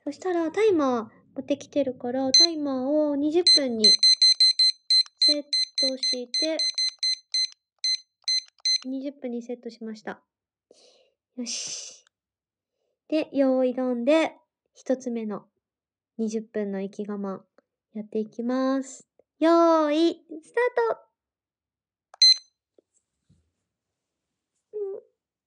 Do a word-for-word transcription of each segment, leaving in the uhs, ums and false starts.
そしたらタイマー持ってきてるから、タイマーをにじゅっぷんにセットして、にじゅっぷんにセットしました。よし。で、用意ドンで、一つ目のにじゅっぷんの息我慢、やっていきます。よーい、スタート。うん。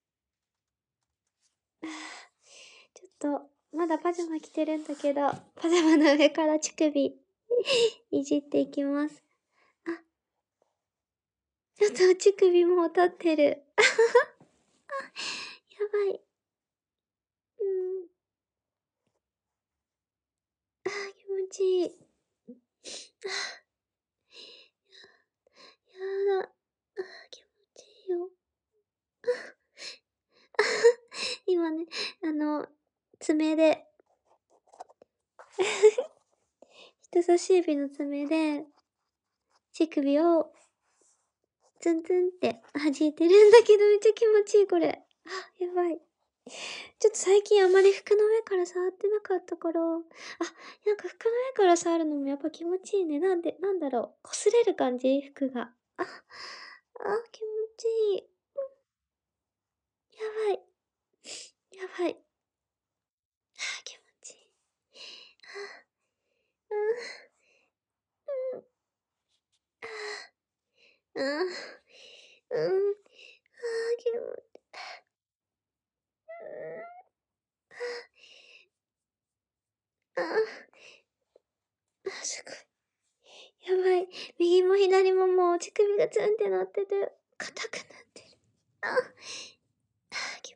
ちょっと、まだパジャマ着てるんだけど、パジャマの上から乳首、いじっていきます。あ、ちょっと乳首もう立ってる。あ、やばい。うん。あ、気持ちいい。あ、やだ。あ、気持ちいいよ。今ね、あの、爪で人差し指の爪で、乳首を、ツンツンって弾いてるんだけど、めっちゃ気持ちいい、これ。あ、やばい。ちょっと最近あまり服の上から触ってなかったから、あ、なんか服の上から触るのもやっぱ気持ちいいね。なんで、なんだろう。擦れる感じ服が。あ、あ、気持ちいい。やばい。やばい。あ、気持ちいい。あ、うん、うん、あ、うん、うん、あ、気持ちいい。あ、あ、すごい。やばい。右も左ももう乳首がツンってなってて、硬くなってる。あ、あ、気持ちいい。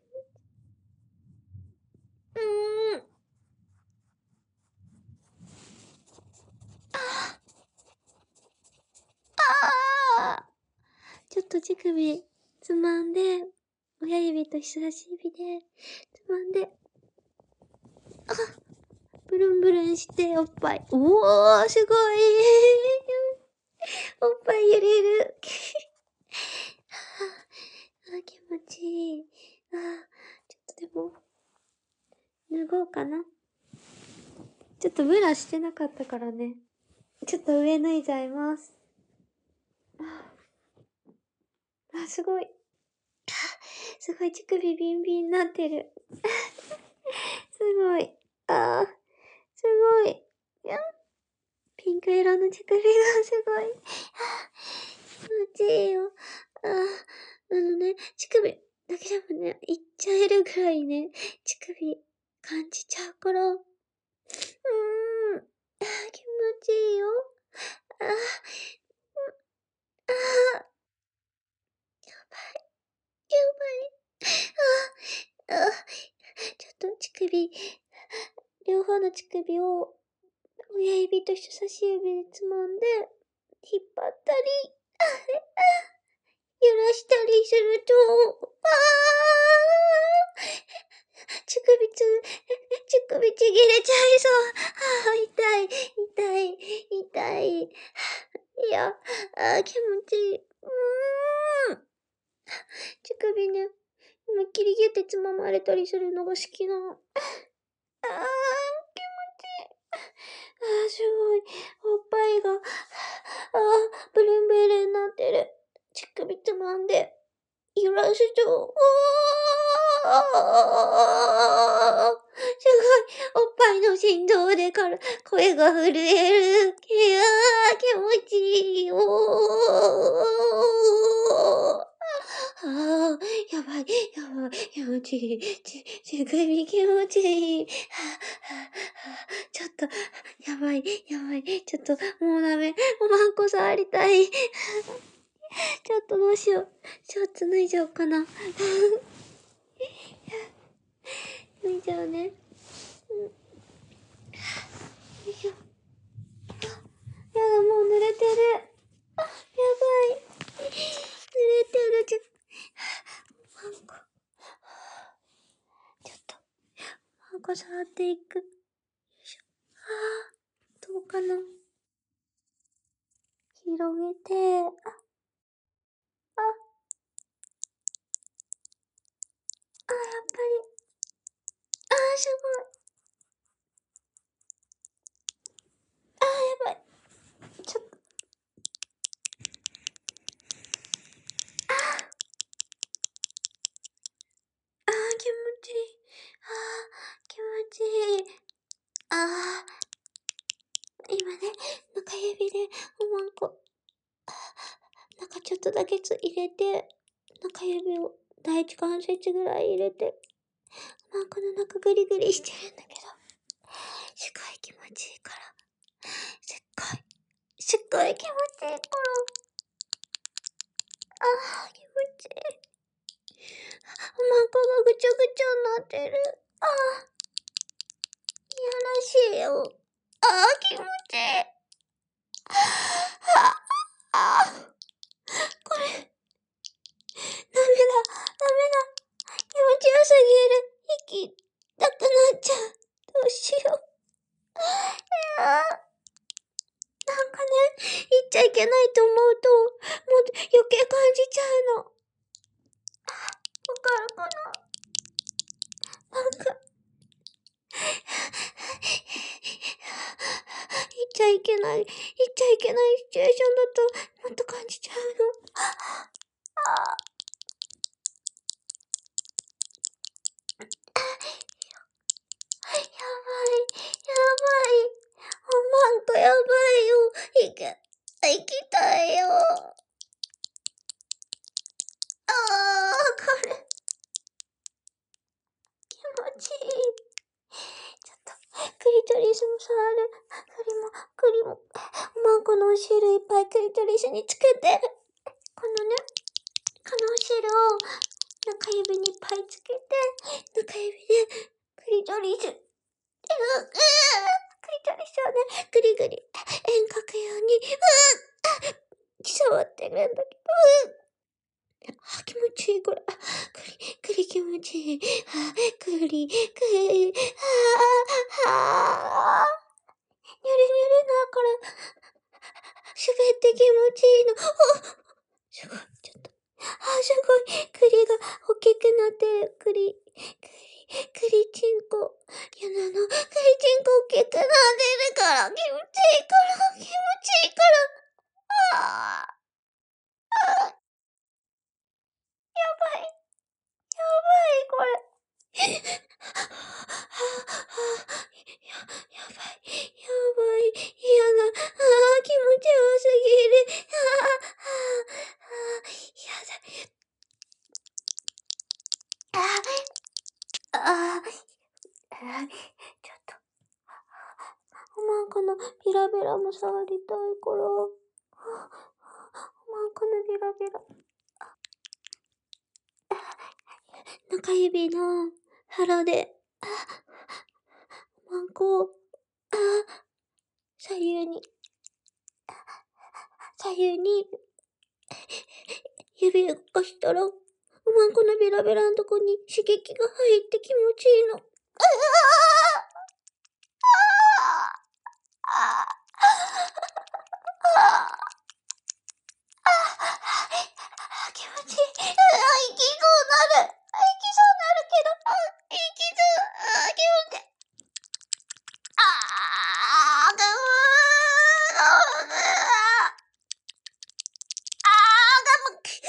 うーん。あ、ああ。ちょっと乳首つまんで、親指と人差し指でつまんで、あ、ブルンブルンしておっぱい。おー、すごい。おっぱい揺れる。あ、気持ちいい。あ、ちょっとでも、脱ごうかな。ちょっとブラしてなかったからね。ちょっと上脱いじゃいます。あ、あ、すごい。あ、すごい乳首ビンビンになってる。すごい。あー、すごい。やん。ピンク色の乳首がすごい。あ、気持ちいいよ。あ、あのね、乳首だけでもね、いっちゃえるぐらいね、乳首感じちゃうから。うーん。あ、気持ちいいよ。あ、うん、あ、やばい。やばい。あ、あ、ちょっと乳首、両方の乳首を親指と人差し指でつまんで、引っ張ったり、あ、揺らしたりすると、あー、乳首つ、乳首ちぎれちゃいそう。あー、痛い、痛い、痛い。いや、あー、気持ちいい。うーん。乳首ね、思いっきりギュってつままれたりするのが好きなの。あー、気持ちいい。あー、すごい。おっぱいが、あー、ブルンブルンになってる。乳首つまんで、揺らすと、おー、すごい。おっぱいの振動でから声が震える。いやー、気持ちいい。おー。ああ、やばい、やばい、気持ちいい。ち、乳首気持ちいい。はあ、はあ、はあ、ちょっと、やばい、やばい。ちょっと、もうダメ。おまんこ触りたい。ちょっとどうしよう。ショーツ脱いじゃおうかな。脱いじゃうね。うん。よいしょ。あ、やだ、もう濡れてる。あ、やばい。濡れてる。ちょ、マンコ。ちょっと、マンコ触っていく。よいしょ。あー、どうかな。広げて、あ、あ、あ、やっぱり。あー、すごい。 今ね、中指でおまんこ、中ちょっとだけつ入れて、中指を第一関節ぐらい入れて、おまんこの中グリグリしてるんだけど、すごい気持ちいいから。すっごい、すっごい気持ちいいから。ああ、気持ちいい。おまんこがぐちゃぐちゃになってる。ああ、いやらしいよ。ああ、気持ちいい。ああ、これ、ダメだ、ダメだ。気持ちよすぎる。息、なくなっちゃう。どうしよう。いやー、なんかね、言っちゃいけないと思うと、もう余計感じちゃうの。わかるかな？なんか、言っちゃいけない、言っちゃいけないシチュエーションだと、もっと感じちゃうの。あーやばい、やばい。おまんこやばいよ。行け、行きたいよ。あー、これ、気持ちいい。ちょっと、クリトリスも触る。クリも、クリも、おまんこのお汁いっぱいクリトリスにつけて。このね、このお汁を中指にいっぱいつけて、中指でクリトリス、うううクリトリスをね、ぐりぐり、円描くように、う触ってるんだけど、あ、気持ちいい、これ。クリ、クリ気持ちいい。あ、クリ、クリ、ああ、あニュルニュルだから、滑って気持ちいいの。すごい、ちょっと。あ、すごい。栗が大きくなってる。栗、栗、栗チンコ。やなの。栗チンコ大きくなってるから。気持ちいいから。気持ちいいから。ああ。やばい。やばい、これ。や、やばい。やばい。嫌な。ああ、気持ちよすぎる。ああ、ああ、やだ。ああ、ああ、ちょっと。おまんこのビラビラも触りたいから。おまんこのビラビラ。中指の腹で、あ、おまんこ、あ、左右に、左右に、指動かしたら、おまんこのビラビラのとこに刺激が入って気持ちいいの。うわあああ気持ちいい。あ、息そうなる。息そうなるけど、あ、息そう、あ、気持ちいい。ああ、ぐー、ぐー、ぐー。あー、がむ、く、うー、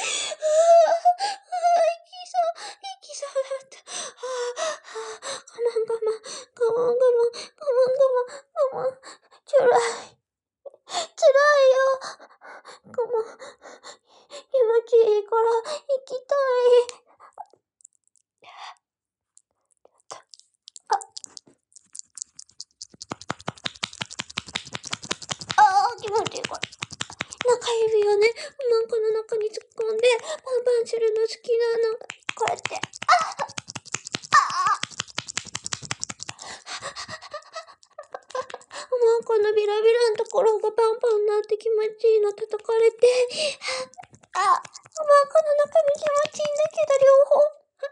息そう、息そうだった。あー、我慢我慢、我慢我慢、我慢我慢、我慢、つらい、つらいよ。我慢、気持ちいいから行きたい。あ、あー、気持ちいいこれ。中指をね、おまんこの中に突っ込んで、パンパンするの好きなの。こうやって。あああおまんこのビラビラのところがパンパンになって気持ちいいの叩かれて。あ、おまんこの中身気持ちいいんだけど、両方。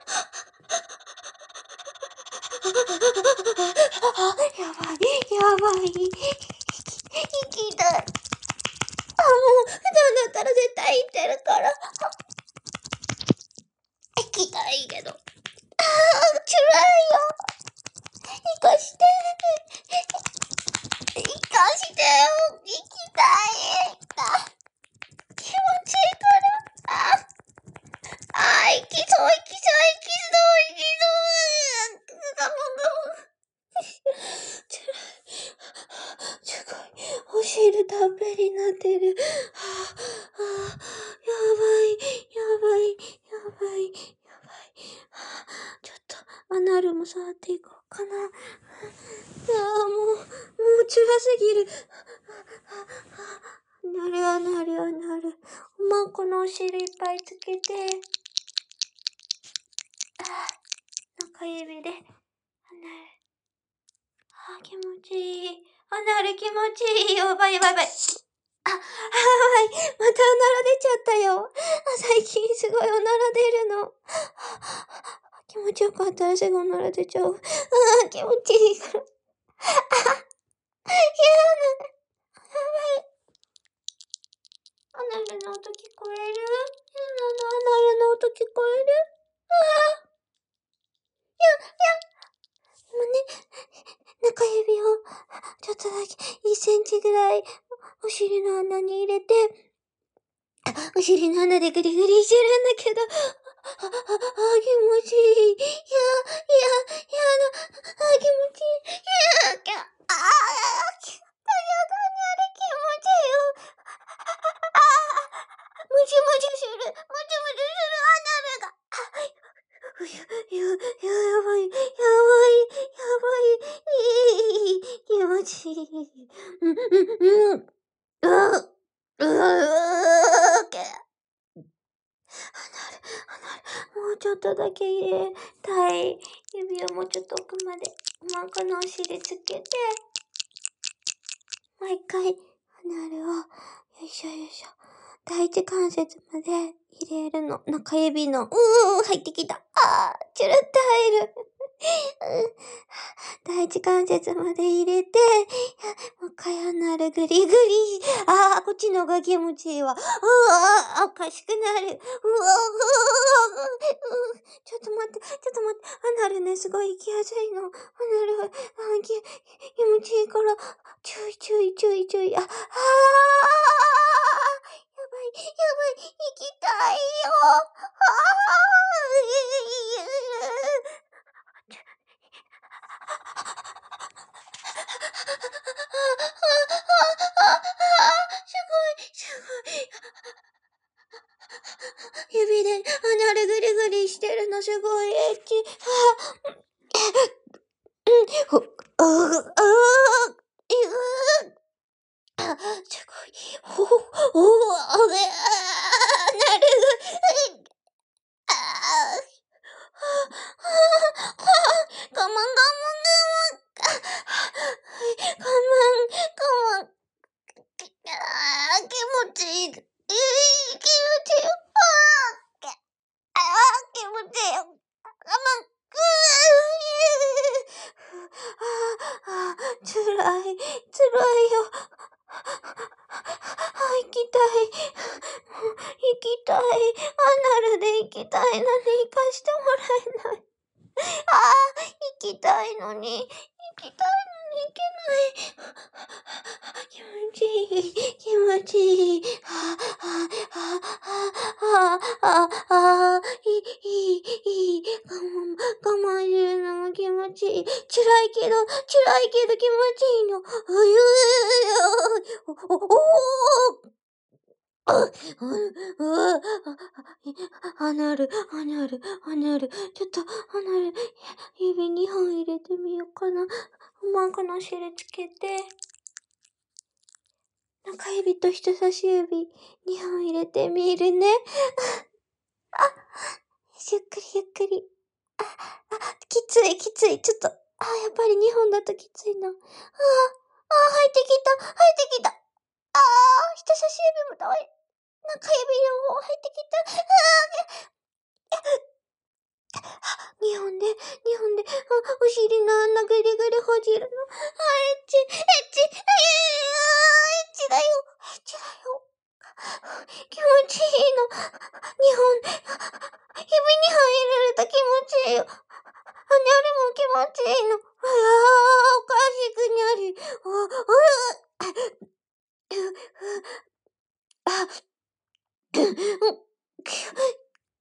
あ、やばい、やばい。息だ。あ、もう、普段だったら絶対言ってるから。行きたいけど。ああ、辛いよ。行かして。行かしてよ。行きたい。気持ちいいから。ああ、行きそう、行きそう、行きそう、行きそう。ガモンガモン。 る、たっぷりなってる。はぁ、はぁ、やばい、やばい、やばい、やばい。はぁ、ちょっと、アナルも触っていこうかな。ああ、もう、もう辛すぎる。なるあなるあなる。おまんこのお尻いっぱいつけて。ああ、中指で。あなる。ああ、気持ちいい。あなる気持ちいいよ。やばいやばいやばい。あ、はい。またおなら出ちゃったよ。最近すごいおなら出るの。気持ちよかったらすぐおなら出ちゃう。ああ、気持ちいいから。あ、やだ。やばい。アナルの音聞こえる？やだな、アナルの音聞こえる？ああ。いや、いや。もうね、中指を、ちょっとだけ、いっセンチぐらい、お尻の穴に入れて、お尻の穴でグリグリしてるんだけど、あ、あ、あ、気持ちいい。いや、いや、いやだ。あ、気持ちいい。いや、きゃ、ああ、きゃ、やだね、あれ気持ちいいよ。ああ、ムチムチする。ムチムチする、アナルが。あ、いや、いや、いや、やばい、やばい、やばい、いい、気持ちいい。うん、うん、うん。うう、うう、け。離れ、離れ、もうちょっとだけ入れたい。指をもうちょっと奥まで、おまんこのお尻つけて、もう一回、離れを、よいしょよいしょ。第一関節まで入れるの。中指の、うーん、入ってきた。あー、チュルって入る。第一関節まで入れて、もう一回アナルグリグリ。あー、こっちの方が気持ちいいわ。うわー、おかしくなる。うわー、うわー、ちょっと待って、ちょっと待って。アナルね、すごい行きやすいの。アナル、あ気、気持ちいいから、注意注意注意注意。あ、あー、やばい、やばい、行きたいよ。あー、すごい、すごい。指でアナルグリグリしてるのすごいエッチ。ほ、ああ、ああ、いぐあ、すごい。ほ、ほ、おあ、あ、なるぐ、ああ、はあ、はあ、我慢我慢我慢。我慢、我慢。ああ、気持ちいい。ええ、気持ちいい。ああ、ああ、気持ちいい。我慢。うーああ、つらい、つらいよ。行きたい。行きたい。アナルで行きたいのに行かしてもらえない。ああ、行きたいのに、行きたいのに行けない。気持ちいい、気持ちいい。はあ、はあ、はあ、はあ、はあ、はあ、いい、いい、いい。我慢、我慢するのも気持ちいい。辛いけど、辛いけど気持ちいいの。うゆー、お、お、おー。あ、う、う、アナル、アナル、アナル。ちょっと、アナル、指にほん入れてみようかな。おまんこのお尻つけて。中指と人差し指、にほん入れてみるね。あ、ゆっくりゆっくり。あ、あ、きついきつい。ちょっと、あ、やっぱりにほんだときついな。あ、あ、入ってきた、入ってきた。あー、人差し指もだわい。中指の方入ってきた。あー、にほんで、にほんで、あ、お尻の穴ぐりぐりほじるの。あ、エッチ、エッチ、あ、エッチだよ、エッチだよ。気持ちいいの。にほん、指にほん入れると気持ちいいよ。あ、にゃるも気持ちいいの。ああ、おかしくなる。あ、あ、あ、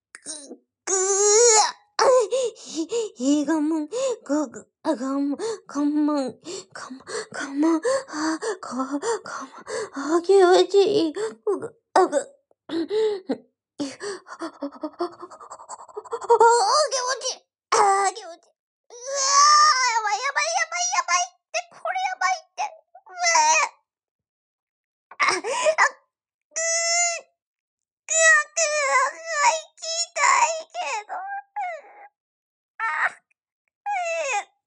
ぐ、ぐー、いいがもん、ご、ぐ、あがもん、 かまん、かま、かま、あ、か、かま、あ、気持ちいい。うぐ、あぐ、うん、気持ちいい。ああ、気持ちいい。うわー、やばいやばいやばいやばいって、これやばいって。うわー、あ、あ、ぐー、ぐわぐわ、行きたいけど。あ、えー、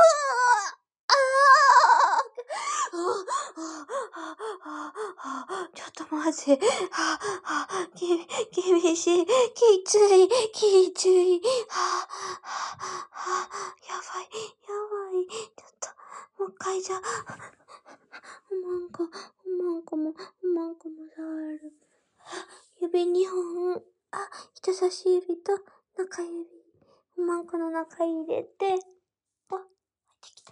ちょっとマジ。はあ、き、厳しい。きつい。きつい。はあ、はあ、やばい。やばい。ちょっと、もう一回じゃ。おまんこ、おまんこも、おまんこも触る。指にほん。あ、人差し指と中指。おまんこの中入れて。あ、入ってきた。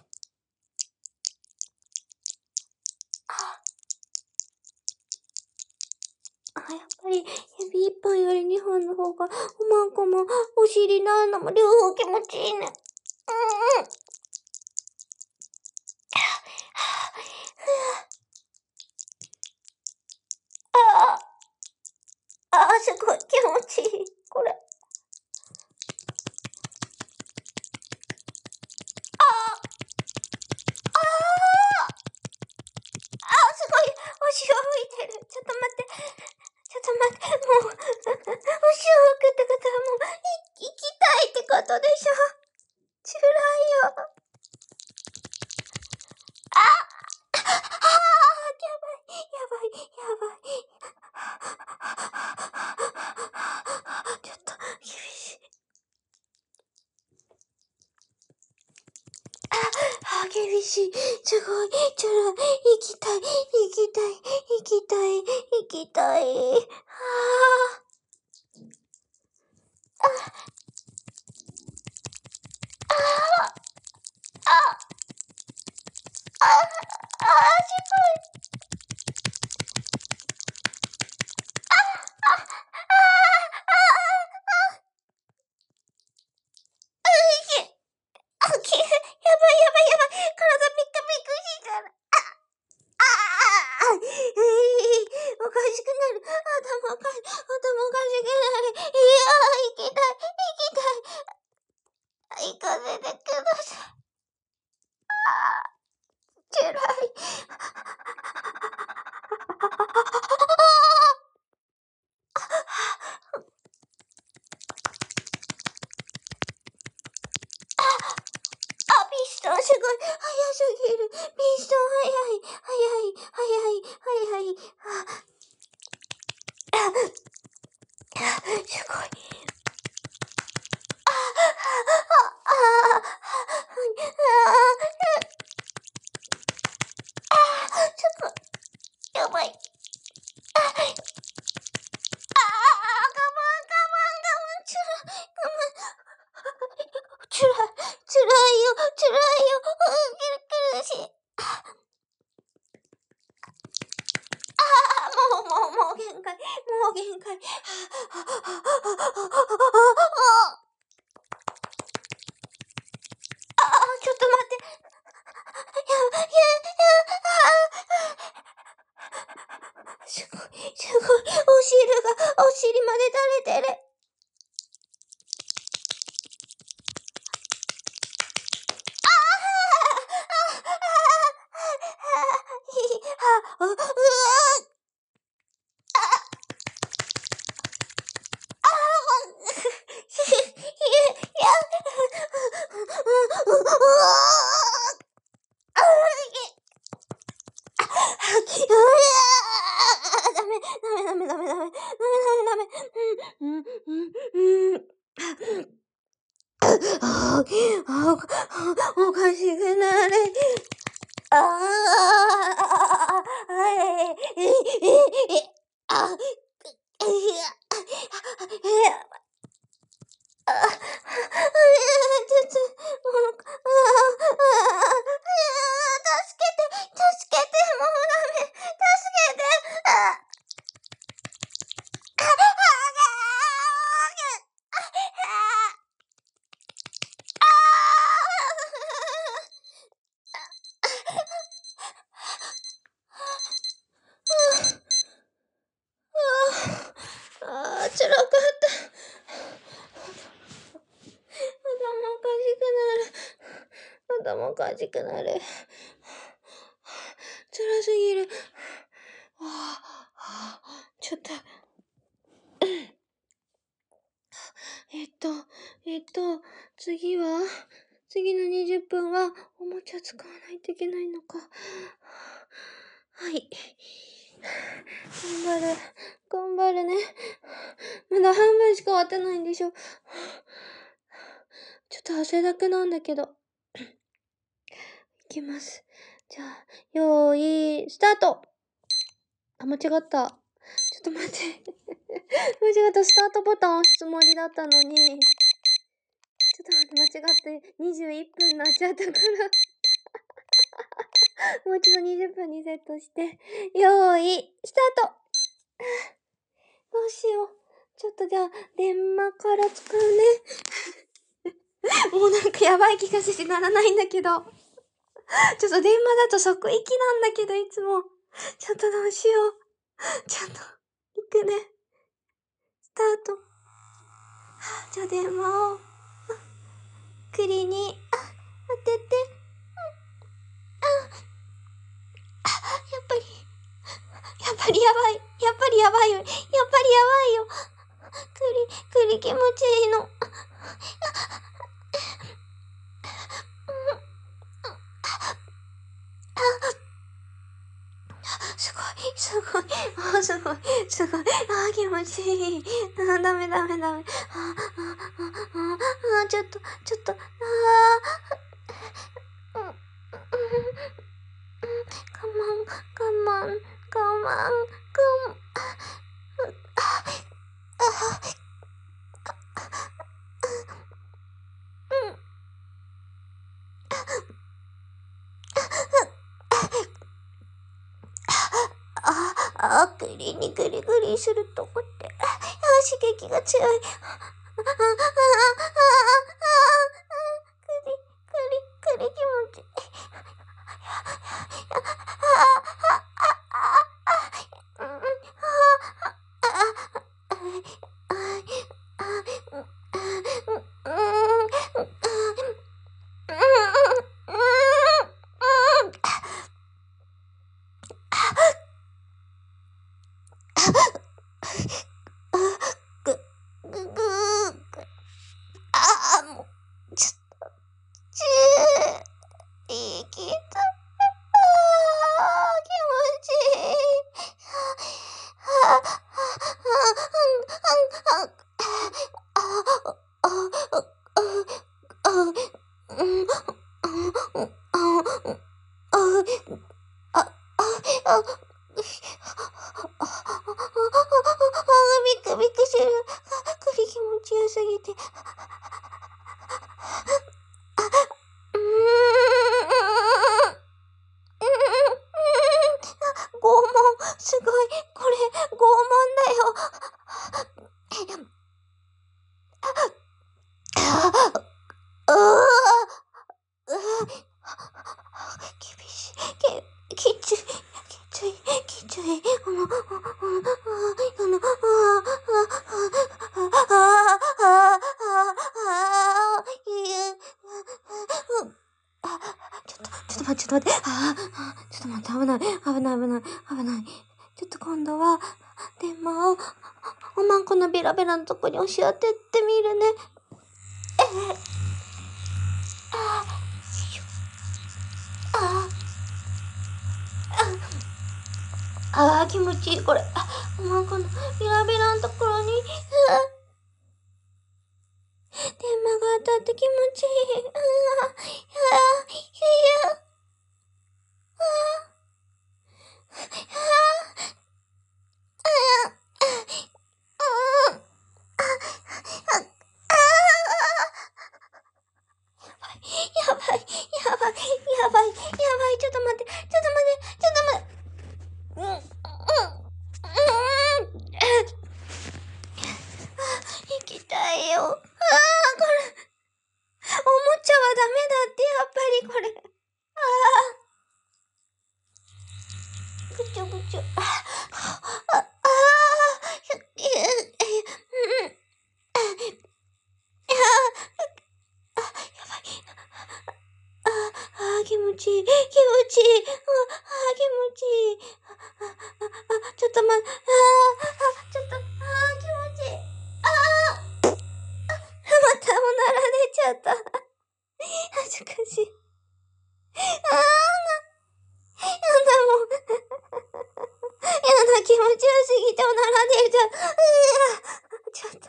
あ、やっぱり指一本より二本の方がおまんこもお尻の穴も両方気持ちいいね。うんうん。ああ、ああ、すごい気持ちいい。これ。ああ、ああ、ああ、すごい。お尻を拭いてる。ちょっと待って。ちょっと待って。もう、お尻を拭くってことはもう、い、行きたいってことでしょ。辛いよ。ああ、ああ、やばい、やばい、やばい。ちょっと、厳しい。あ、あ、厳しい。すごい、ちょら、行きたい、行きたい、行きたい、行きたい。はあ、あ、あ、あ、あ、あ、すごい。あ、あ、あ、あ、あ、いけ。あ、き、やばいやばいやばい。体ピカピカしてる。ああ、あ、ええ、おかしくなる。頭おかし、頭おかしくなる。いやー、行きたい、行きたい。行かせてください。ああ、辛い。あ、ピストンすごい。早すぎる。ピストン早い。早い。早い。早い。あ、あ、すごい。あ、あ、あ、あ、あ、ちょっと、やばい。あ、あ、我慢、我慢、我慢、つら、我慢。つらい、つらいよ、つらいよ。うん、苦しい。ああ、もう、もう、もう限界。もう限界。ああ、ちょっと待って。や、や、や、あ、すごい、すごい。お汁が、お尻まで垂れてる。ああ、ああ、ああ、ああ、うわ、ああ、もう、ひ、ひ、や、う、う、うわあ、あ、うわあ、ダメ、ダメ、ダメ、ダメ、ダメ、ダメ、ダメ、ダメ、うん、うん、うん、うん。ああ、あ、おかしくなれ。ああ、ええ、え、え、え、あ、いや、いや、あ、あ、ちょっと、もう、ああ、ああ、助けて、助けて、もうダメ、助けて、あ、あ、あ、あ、あ、あ、 辛かった。頭おかしくなる。頭おかしくなる。辛すぎる。はあ、ちょっと。えっと、えっと、次は、次のにじゅっぷんは、おもちゃ使わないといけないのか。はい。頑張る。頑張るね。まだ半分しか終わってないんでしょ。ちょっと汗だくなんだけど。いきます。じゃあ、よーい、スタート。あ、間違った。ちょっと待って。間違った。スタートボタン押すつもりだったのに。ちょっと待って、間違って。にじゅういっぷんになっちゃったから。もう一度にじゅっぷんにセットして。よーい、スタート。どうしよう。ちょっとじゃあ、電話から使うね。もうなんかやばい気がしてならないんだけど。ちょっと電話だと即行きなんだけど、いつも。ちょっとどうしよう。ちょっと、行くね。スタート。はあ、じゃあ電話を。栗に、あ、当てて。あ、あ、やっぱり、やっぱりやばい。やっぱりやばいよ。やっぱりやばいよ。栗、栗気持ちいいの。すごい、すごい、あ、すごい、すごい、あ、気持ちいい。あ、ダメダメダメ。あ、あ、あ、あ、ちょっと、ちょっと、ああ、うん、うん、我慢、我慢、我慢、我慢、あ、あ、うん、あ、あ、栗にグリグリするとこって、あ、刺激が強い。あ、あ、あ、あ、あ、栗、栗、栗気持ちいい。ビクビクしてる。首気持ちよすぎて。うーん。拷問。すごい。これ、拷問だよ。厳しい。き、きつい。きつい。きつい。あの、あの、あの、ああ、ああ、ちょっと、ちょっと待って、ちょっと待って。ああ、ちょっと待って、危ない。危ない、危ない、危ない。ちょっと今度は、電話を、おまんこのベラベラのとこに押し当ててみるね。えー、ああ、ああ、気持ちいい、これ。あ、おまんこのベラベラのところに、電話が当たって気持ちいい。ああ、ああ、いや、ああ、やばい、やばい、やばい、やばい、ちょっと待って、ちょっと待って、ちょっと待って、うん、うん、うん、 ちいい。あ、あ、気持ちいい。あ、あ、あ、あ、ちょっとま、あ、あ、ちょっと、あ、気持ちいい。ああ、またおなら出ちゃった。恥ずかしい。ああ、やだもん。やだ、気持ちよすぎておなら出ちゃう。うわ、ちょっと。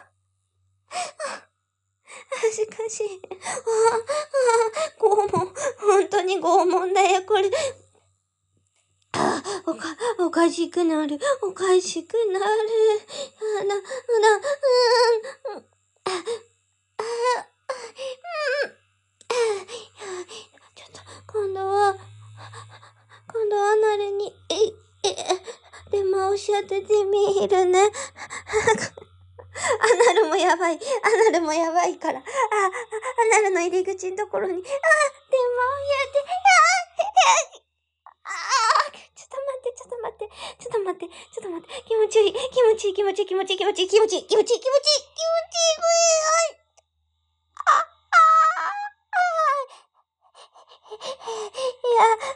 恥ずかしい。ああ、拷問。本当に拷問だよ、これ。ああ、おか、おかしくなる。おかしくなる。あな、あな、うーん。あ、あ、うん。ちょっと、今度は、今度はアナルに、え、え、でもおっしゃっててみるね。アナルもやばい。アナルもやばいから。あ、アナルの入り口のところに、あ、でもやって、あ、あ、ちょっと待って、ちょっと待って、ちょっと待って、ちょっと待って、気持ちいい、気持ちいい、気持ちいい、気持ちいい、気持ちいい、気持ちいい、気持ちいい、気持ちいい、気持ちいい、気持ちいい、気持ちいい、あ、あ、いや、うー、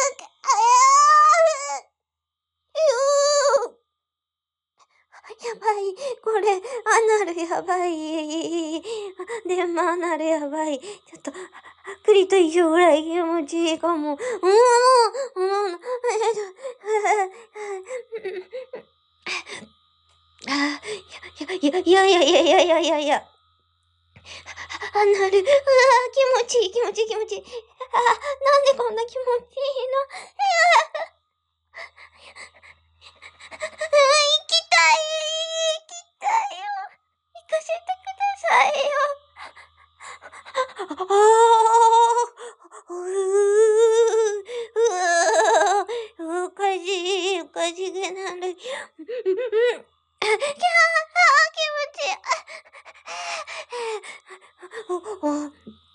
あやー、うー。やばい。これ、アナルやばい。でもアナルやばい。ちょっと、クリと一緒ぐらい気持ちいいかも。うーん、うーん、あ、いや、いや、いや、いや、いや、いや、いや、いや。アナル、うわー、気持ちいい、気持ちいい、気持ちいい。あ、なんでこんな気持ちいいの？行きたい、行きたいよ。行かせてくださいよ。ああ、うー、うわー、おかしい、おかしくなる。キャー、あ、気持ちいい。お、お、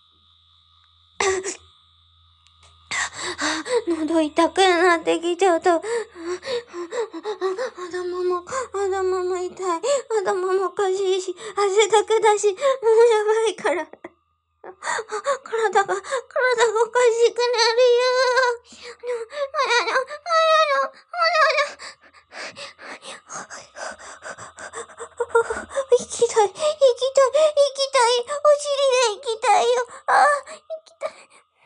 喉痛くなってきちゃった。頭も、頭も痛い。頭もおかしいし、汗だくだし、もうやばいから。体が、体がおかしくなるよ。あやや、あやや、あやや。行きたい、行きたい、行きたい。お尻で行きたいよ。ああ、行きたい。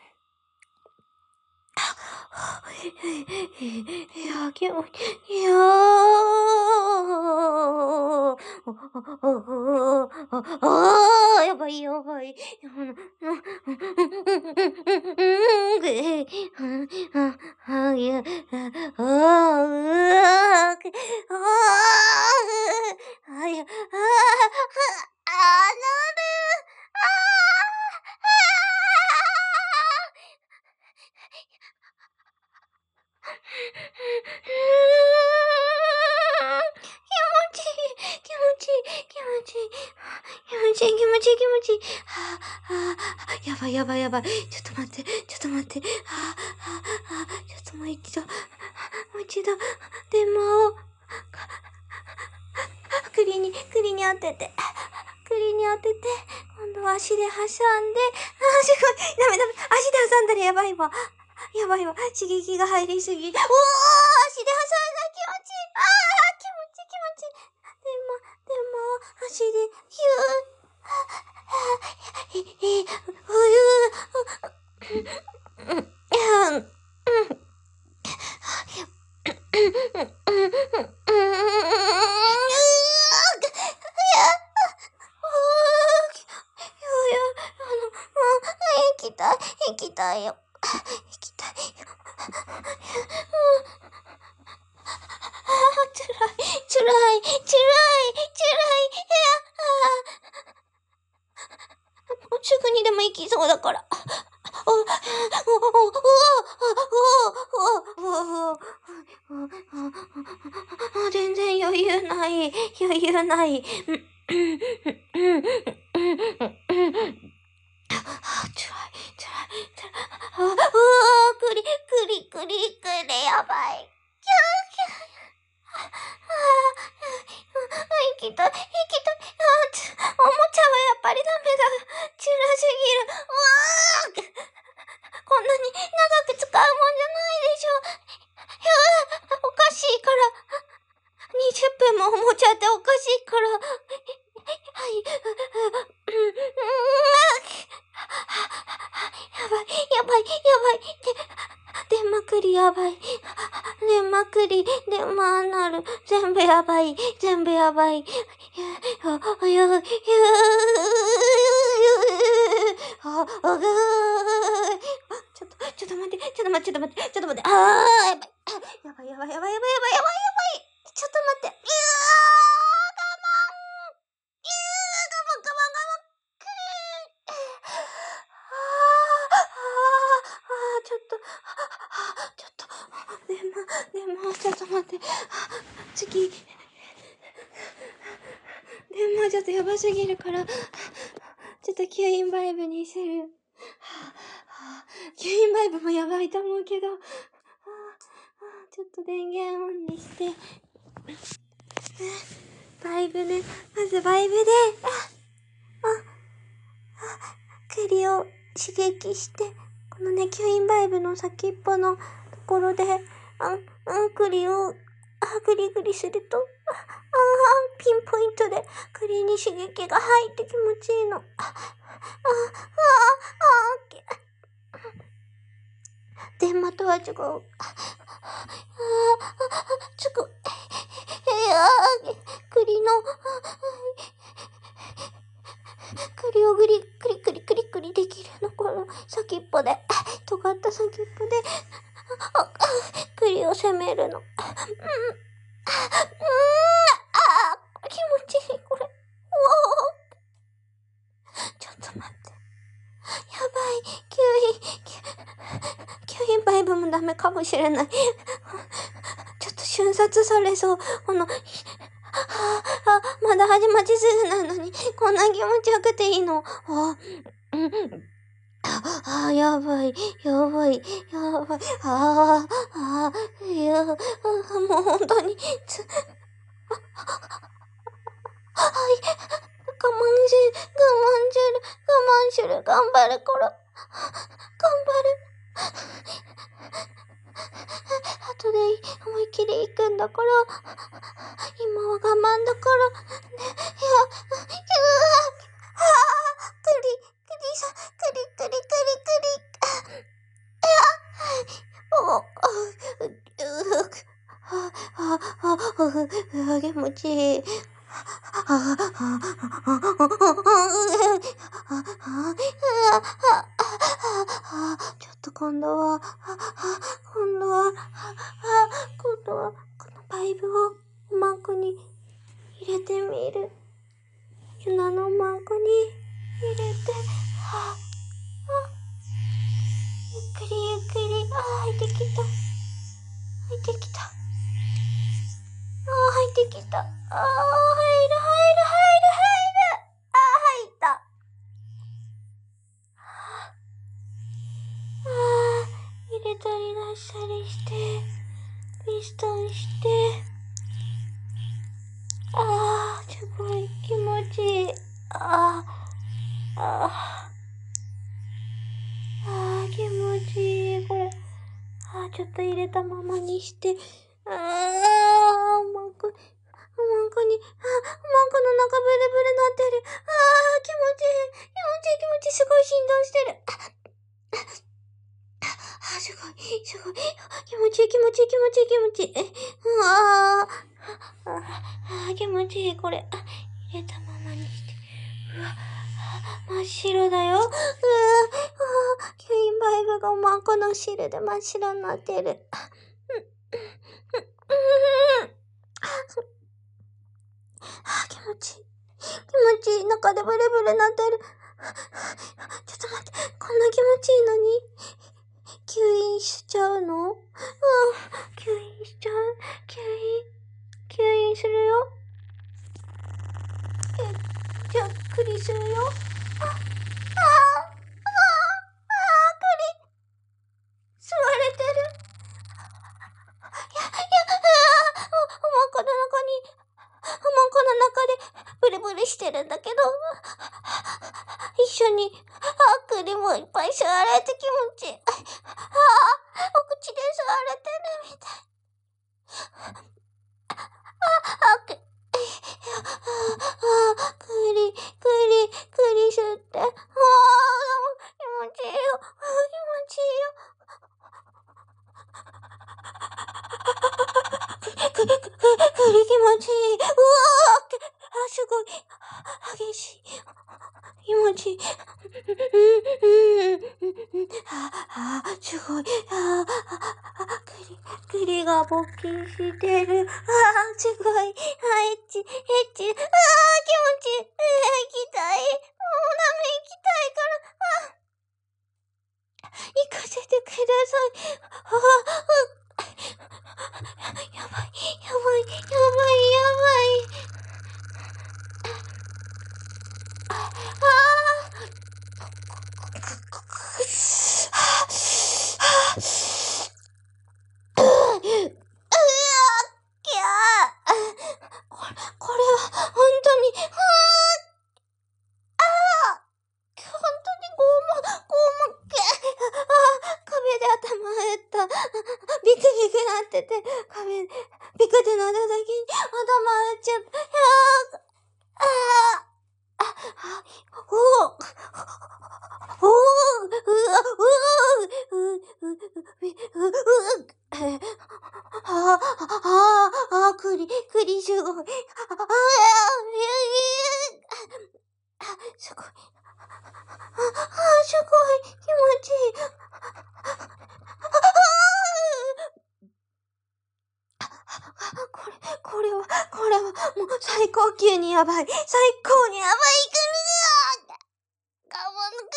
いや、気持ち、いやー。ああ、やばい、やばい。あ、いや、ああ、うわ、ああ、あや、ああ、あなる、ああ、気持ちいい、気持ちいい、気持ちいい、気持ちいい、気持ちいい、気持ちいい。はあ、はあ、やばい、やばい、やばい。ちょっと待って、ちょっと待って。はあ、はあ、はあ、ちょっともう一度、もう一度。でも、栗に、栗に当てて、栗に当てて、今度は足で挟んで、あ、すごい、ダメダメ、足で挟んだらやばいわ。やばいわ、刺激が入りすぎ。おー、足で挟んだ、気持ちいい。あー、気持ちいい、気持ちいい。でも、でも、足で、ヒュー、え、え、うゆー、うん、うん、行きたい、行きたいよ。行きたいよ。つらい、つらい、つらい、つらい。もうすぐにでも行きそうだから。お、お、お、お、お、お、お、全然余裕ない、余裕ない。あ、つらい、つらい、つらい。あ、うわー、くり、くり、くり、くり、やばい。キャー、キャー。ああ、行きたい、行きたい。あ、つ、おもちゃはやっぱりダメだ。辛すぎる。うわー、こんなに長く使うだっておかしいから。はい。やばい、やばい、やばい。で、出まくりやばい。出まくり、出まなる。全部やばい。全部やばい。あ、あ、やばい。あ、あ、ちょっと、ちょっと待って、ちょっと待って、ちょっと待って、ちょっと待って。あー、やばい。やばい、やばい、やばい、やばい、やばい、やばい、やばい。ちょっと待って。いやー、我慢。いやー、我慢、我慢、我慢。くー。あー、あー、ちょっと、ちょっと、でも、でも、ちょっと待って。次。でも、ちょっとやばすぎるから、ちょっと吸引バイブにする。吸引バイブもやばいと思うけど、ちょっと電源オンにして、バイブね、まずバイブで、あ、あ、栗を刺激して、このね、吸引バイブの先っぽのところで、あん、あん、栗を、あ、グリグリすると、あ、あ、ピンポイントで栗に刺激が入って気持ちいいの。あ、あ、あ、あ、電マとは違う。あ、あ、つく、いやー、栗の、栗をグリ、クリクリクリクリできるの、この先っぽで、尖った先っぽで、あ、栗を攻めるの。うん、うん、あ、気持ちいい、これ。うおー。ちょっと待って。やばい、吸引、吸引バイブもダメかもしれない。ちょっと瞬殺されそう。この、あ、あ、まだ始まりすぐなのに、こんな気持ちよくていいの。あ、うん、あ、あ、やばい、やばい、やばい、ああ、あ、いや、あ、もう本当に、つ、あ、はい、我慢し、我慢する、我慢する、頑張る、こら、頑張る。後で思いっきり行くんだから、今は我慢だから、ね、いや、いや、ああ、くり、くりさ、くりくりくりくり、いや、お、あ、あ、あ、あ、あ、気持ちいい。あ、あ、あ、ちょっと今度は、今度は、今度は、このパイプをマークに入れてみる。ユナのマークに入れて、あ、あ、ゆっくりゆっくり、あ、入ってきた。入ってきた。あ、入ってきた。あ、入る入る入る入る。あ、入った。ああ、入れたり出したりして、ピストンして、ああ、すごい気持ちいい。ああ、ああ、ああ、気持ちいい、これ。ああ、ちょっと入れたままにして、ああ、うまく、うまくに、ああ、うまくの中ブルブルなってる。ああ、気持ちいい、気持ちいい、気持ちいい、すごい振動してる。あ、すごい、すごい。気持ちいい、気持ちいい、気持ちいい、気持ちいい。え、うわー。ああ、気持ちいい、これ。あ、入れたままにして。うわ、真っ白だよ。うわ、吸引バイブが真っ赤な汁で真っ白になってる。あ、気持ちいい。気持ちいい。中でブレブレなってる。ちょっと待って。こんな気持ちいいのに。吸引しちゃうの？うん。吸引しちゃう？吸引、吸引するよ。え、じゃあ、栗するよ。あ、ああ、ああ、ああ、栗。吸われてる。いや、いや、ああ、おまんこの中に、おまんこの中でブルブルしてるんだけど、一緒に、あ、栗もいっぱい吸われて気持ちいい。ああ、お口で吸われてるみたい。あ、あ、く、 栗気持ちいい。うわーあ、すごい。激しい。気持ちいい。うん、うん、うん、うん。あ、あ、すごい。あ、あ、栗、栗が勃起してる。あ、すごい。あ、エッチ、エッチ。あ、気持ちいい。えー、行きたい。もうダメ行きたいから。あ、行かせてください。あ、あ、やばい、やばい、やばい、やばい。ああ、うわ、きゃー。これ、これは、本当に、はあ、ああ、本当に拷問、拷問、きゃあ、壁で頭打った。ビクビクなってて、壁、ビクってなった時に頭打っちゃった。ああ、ああ、おお、おお、うわ、うう、う、う、う、う、ああ、ああ、栗、栗すごい。ああ、あ、すごい。ああ、すごい。気持ちいい。これ、これは、これは、もう最高級にやばい。最高にやばい。ぐるーガバン、ぐー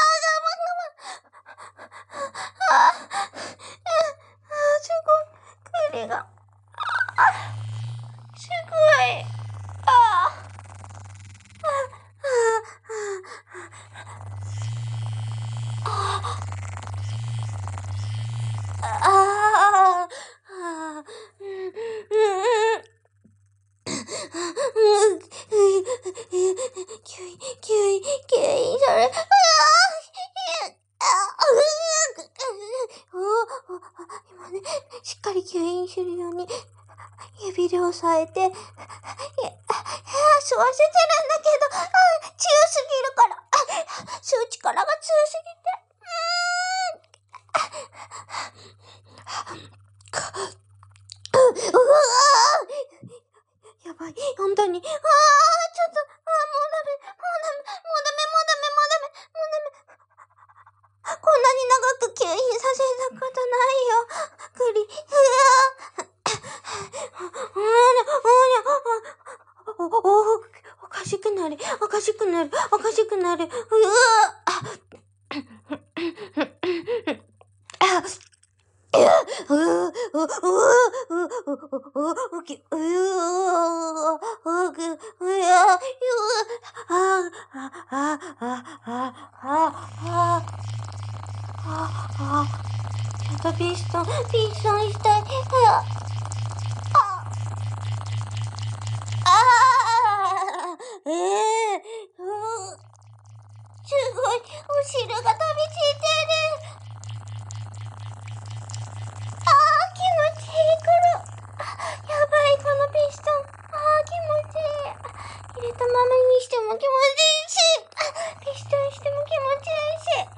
ガバン、ガバン。ああ、ああ、すごい。栗が。あ、すごい。ああ、ああ、ああ、ああ、ああ、うん、うん、うん、吸引、吸引、吸引され、ああ、今ね、しっかり吸引するように、指で押さえて、いや、吸わせてるんだけど、あ、強すぎるから、あ、吸う力が強すぎて、うーん、うわー、やばい、本当に、あー、ちょっと、あー、もうダメ、もうダメ、もうダメ、もうダメ、もうダメ、もうダメ。こんなに長く吸引させたことないよ。栗、うわー。お、お、おかしくなる、おかしくなる、おかしくなる。うわー。あ、うわ、うわ、うわ、うわ、うわ、うわ、うき、うわ、うぐ、うわ、あ、あ、あ、あ、あ、あ、あ、あ、あ、ちょっとピストン、ピストンしたい。あ、あ、あ、ええ、うん、すごい、お汁が飛び散ってる。ああ、気持ちいい、この、あ、やばい、このピストン。ああ、気持ちいい。入れたままにしても気持ちいいし、あ、ピストンしても気持ちいいし。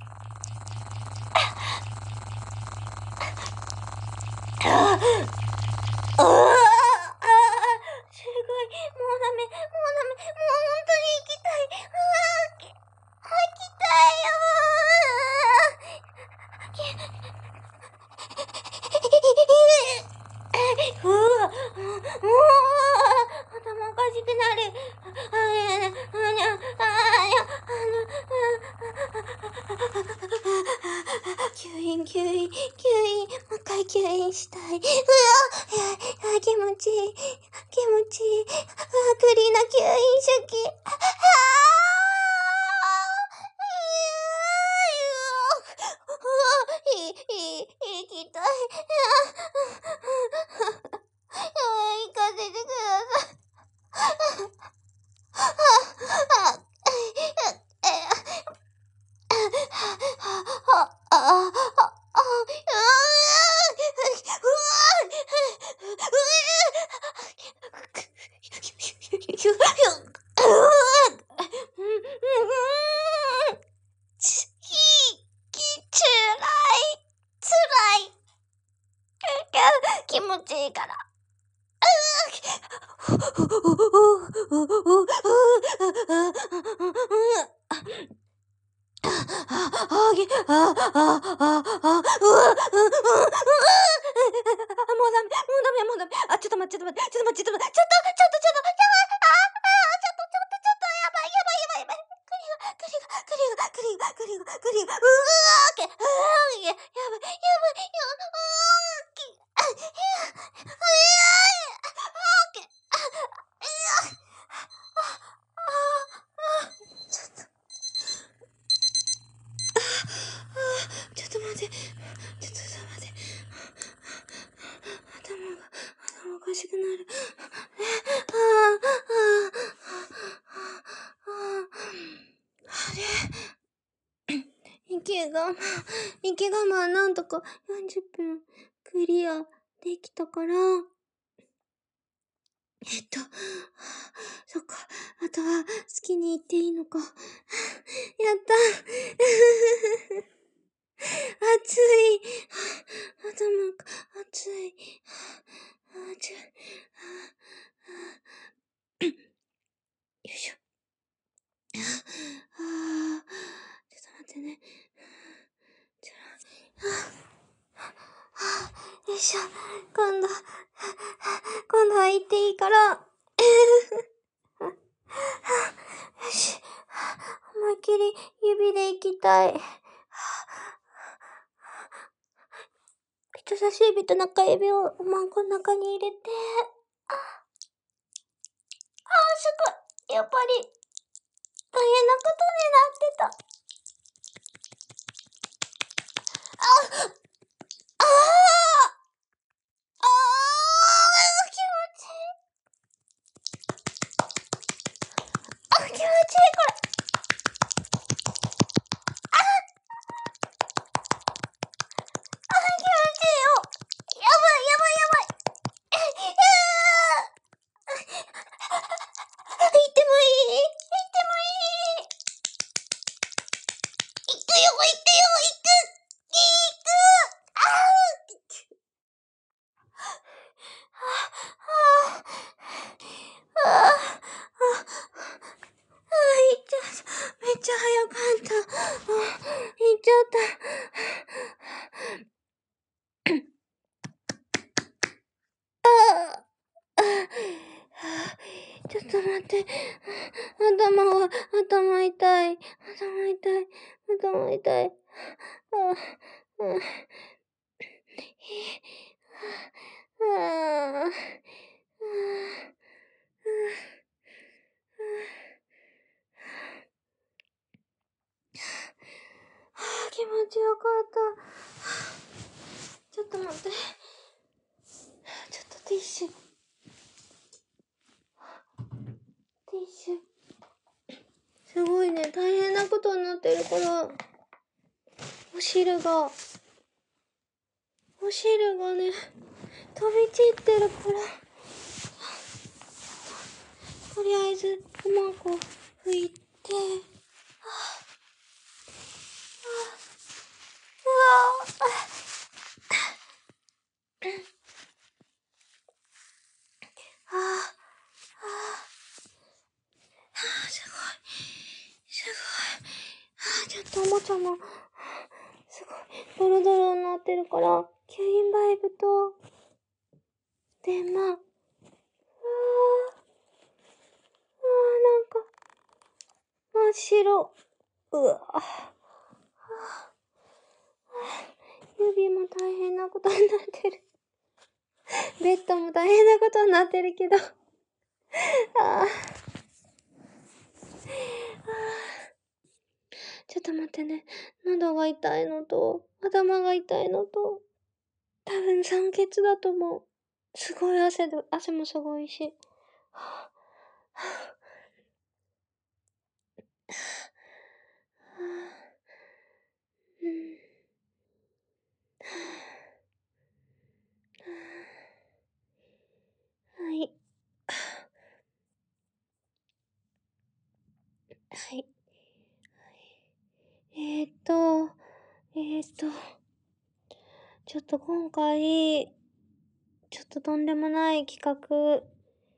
ああ、ああ、ああ、すごい。もうダメ、もうダメ、もう本当に行きたい。ああ、き、あ、行きたいよー。うわ、もう、頭おかしくなる。ああ、ああ、ああ、吸引、吸引、吸引、もう一回吸引したい。うわ、あ、気持ちいい、気持ちいい。あ、栗の吸引手記。ああ、いい、いい、行きたい。行かせてください。気持ちいいから。 ふ、ふ、ふ、ふ、ふ、ふ、ふ、あ、あ、げ、あ、あ、あ、あ、うわ、う、う、う、う、もうダメ、もうダメ、もうダメ。あ、ちょっと待って、ちょっと待って、ちょっと待って、ちょっと待って、ちょっと、ちょっと、ちょっと、やばい、あ、あ、ちょっと、ちょっと、ちょっと、やばい、やばい、やばい、やばい。クリが、クリが、クリが、クリが、クリが、クリが、うわーけ、あー、や、やばい、やばい、や、あー、き、あ、や、あ、あー、け、あ、いや、あ、あ、あ、ちょっと、あ、ちょっと待って、ちょっと待って、頭が、頭おかしくなる。え、あー、あー、あー、あー、あれ、息が、息がまあなんとかよんじゅっぷんクリアできたから、えっと、そっか、あとは好きに言っていいのか。やった。暑い。頭が暑い。あ、ちょ、よいしょ。ああ、ちょっと待ってね。ちょ、あ、よいしょ。今度、今度は言っていいから。よし。思いっきり指で行きたい。人差し指と中指をマンコの中に入れて。あ、あー、すごい。やっぱり、大変なことになってた。あ、あー、あー、気持ちいい。あ、気持ちいい、これ。あ、気持ちいいよ。やばい、やばい、やばい。え、えー、行ってもいい？行ってもいい？行くよ、行くよ、行く。行く。あー、あー、あー、あー、あー、行っちゃった。めっちゃ早かった。あー、行っちゃった。あー、ちょっと待って。頭が、頭痛い。頭痛い。頭痛い。あー、うん、あー、気持ちよかった。ちょっと待って。ちょっとティッシュ。ティッシュ。すごいね、大変なことになってるから、お汁が、お汁がね、飛び散ってるから、とりあえず、おまんこ拭いて、はぁ、はぁ、うわぁ、はぁ、はぁ、すごい、すごい。はぁ、ちょっとおもちゃも、すごい、ドロドロになってるから、吸引バイブと、で、まあ、うわぁ、うわぁ、なんか、真っ白。うわぁ、指も大変なことになってる。ベッドも大変なことになってるけど。ああ。ちょっと待ってね。喉が痛いのと、頭が痛いのと、多分酸欠だと思う。すごい汗で、汗もすごいし。はあ、はあ、うん、はい。はい。えーっと、えーっと、ちょっと今回、ちょっととんでもない企画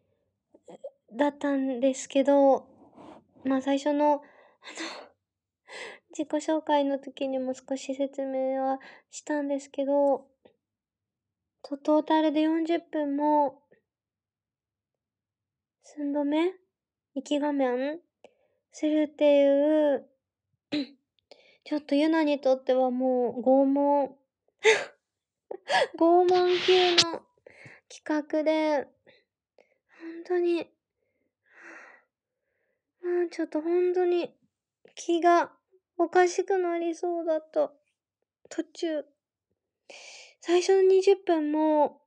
だったんですけど、まあ最初の、あの、自己紹介の時にも少し説明はしたんですけど、とトータルでよんじゅっぷんも、寸止め息我慢するっていう、ちょっとユナにとってはもう拷問拷問級の企画で、ほんとに、うん、ちょっとほんとに気がおかしくなりそうだった。途中。最初のにじゅっぷんも、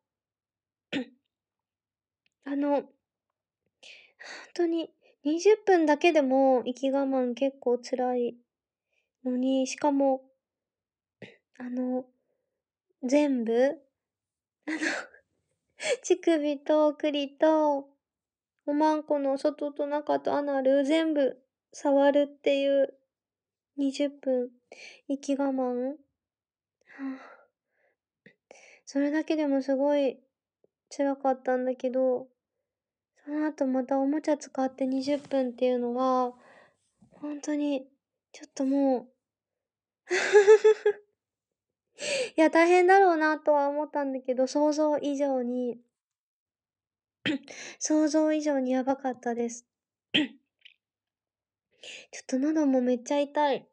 あの、ほんとににじゅっぷんだけでも息我慢結構辛いのに、しかも、あの、全部、あの、乳首と栗と、おまんこの外と中とアナル全部触るっていうにじゅっぷん息我慢、はあ、それだけでもすごい辛かったんだけど、その後またおもちゃ使ってにじゅっぷんっていうのは、ほんとにちょっともういや、大変だろうなとは思ったんだけど、想像以上に想像以上にやばかったです。ちょっと喉もめっちゃ痛い。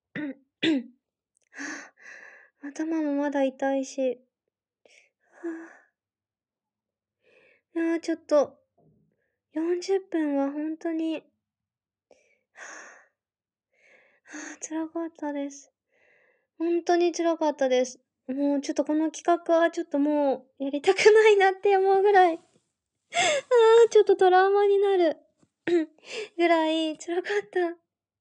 頭もまだ痛いし。いや、ちょっと、よんじゅっぷんはほんとに、はあ、辛かったです。ほんとに辛かったです。もうちょっとこの企画はちょっともうやりたくないなって思うぐらい、ああ、ちょっとトラウマになるぐらい辛かった。は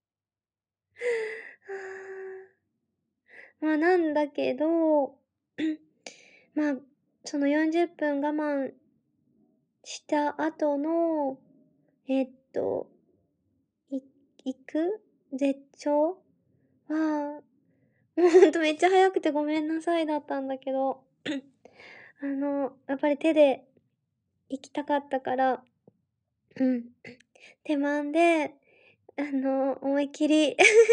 あ。まあ、なんだけど、まあ、そのよんじゅっぷん我慢した後の、えっと、い行く絶頂は、もうほんとめっちゃ早くてごめんなさいだったんだけど、あの、やっぱり手で行きたかったから、うん、手マンで、あの、思いっきり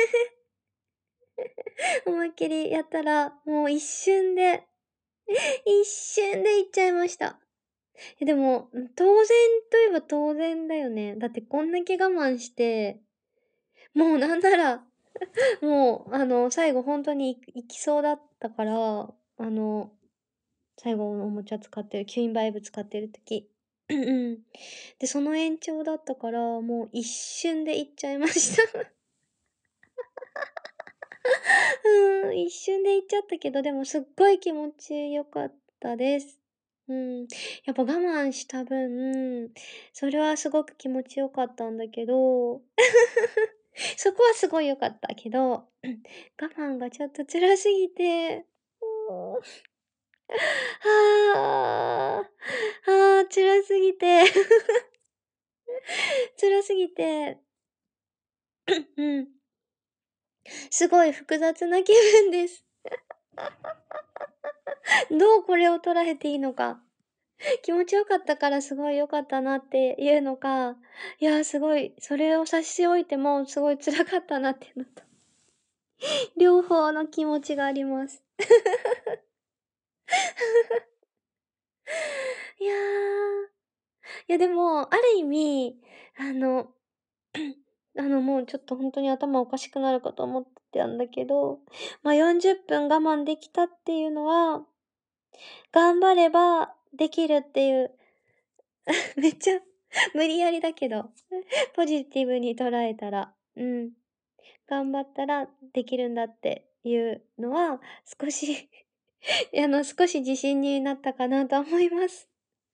思いっきりやったら、もう一瞬で一瞬で行っちゃいました。え、でも、ん、当然といえば当然だよね。だってこんだけ我慢して、もうなんなら、もう、あの、最後ほんとにい行きそうだったから、あの、最後のおもちゃ使ってるキュインバイブ使ってる時。うんうん。で、その延長だったから、もう一瞬で行っちゃいました。うん、一瞬で行っちゃったけど、でもすっごい気持ち良かったです。うん。やっぱ我慢した分、それはすごく気持ち良かったんだけど、そこはすごい良かったけど、我慢がちょっと辛すぎて、もう、はあ、はあ、辛すぎて辛すぎて、うん、すごい複雑な気分です。どうこれを捉えていいのか。気持ちよかったからすごい良かったなっていうのか、いや、すごい、それを差し置いてもすごい辛かったなっていうのと、両方の気持ちがあります。いや、いやでも、ある意味、あの、あの、もうちょっとほんとに頭おかしくなるかと思ってたんだけど、ま、よんじゅっぷん我慢できたっていうのは、頑張ればできるっていう、めっちゃ無理やりだけど、ポジティブに捉えたら、うん。頑張ったらできるんだっていうのは、少しあの、少し自信になったかなと思います。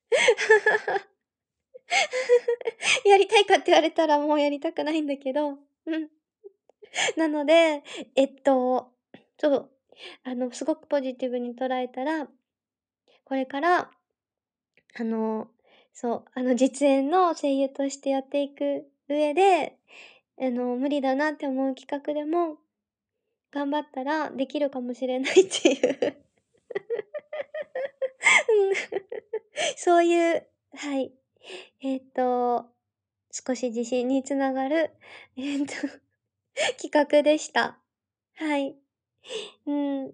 やりたいかって言われたらもうやりたくないんだけど、うん。なので、えっと、そう、あの、すごくポジティブに捉えたら、これから、あの、そう、あの、実演の声優としてやっていく上で、あの、無理だなって思う企画でも、頑張ったらできるかもしれないっていううん。そういう、はい。えっと少し自信につながる、えっと、企画でした。はい。うん。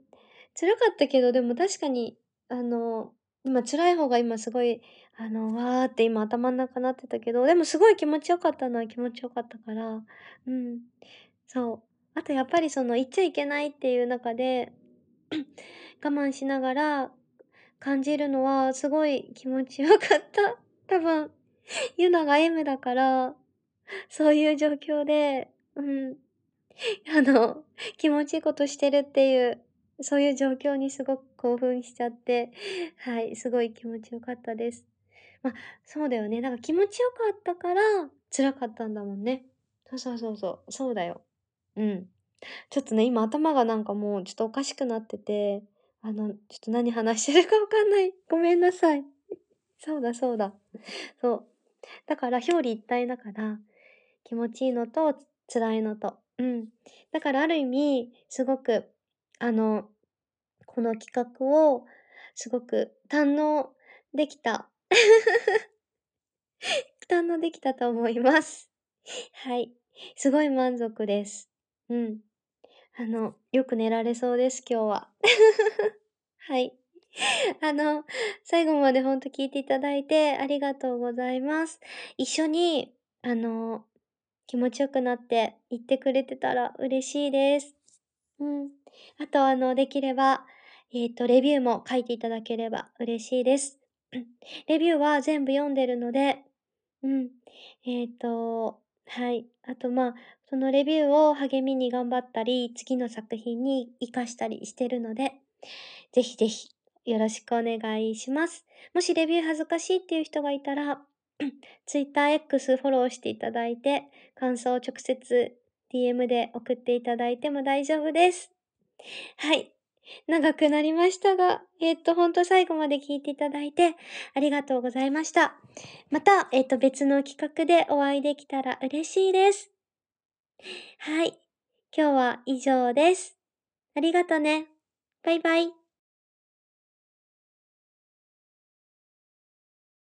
辛かったけど、でも確かに、あの、今辛い方が今すごい、あの、わーって今頭ん中なってたけど、でもすごい気持ちよかったのは気持ちよかったから、うん。そう。あとやっぱりその言っちゃいけないっていう中で、我慢しながら感じるのはすごい気持ちよかった。多分、ユナが エム だから、そういう状況で、うん、あの、気持ちいいことしてるっていう、そういう状況にすごく興奮しちゃって、はい、すごい気持ちよかったです。ま、そうだよね。なんか気持ちよかったから辛かったんだもんね。そうそうそうそう、そうだよ。うん。ちょっとね、今頭がなんかもうちょっとおかしくなってて、あの、ちょっと何話してるかわかんない。ごめんなさい。そうだそうだ。そう。だから表裏一体だから、気持ちいいのと辛いのと。うん。だからある意味、すごく、あの、この企画をすごく堪能できた堪能できたと思います。はい。すごい満足です。うん。あの、よく寝られそうです、今日は。はい。あの、最後までほんと聞いていただいてありがとうございます。一緒に、あの、気持ちよくなって言ってくれてたら嬉しいです。うん。あと、あの、できれば、えっと、レビューも書いていただければ嬉しいです。レビューは全部読んでるので、うん。えっと、はい。あと、まあ、そのレビューを励みに頑張ったり、次の作品に活かしたりしてるので、ぜひぜひよろしくお願いします。もしレビュー恥ずかしいっていう人がいたら、Twitter X フォローしていただいて、感想を直接 ディーエム で送っていただいても大丈夫です。はい。長くなりましたが、えっと、ほんと最後まで聞いていただいてありがとうございました。また、えっと、別の企画でお会いできたら嬉しいです。はい。今日は以上です。ありがとね。バイバイ。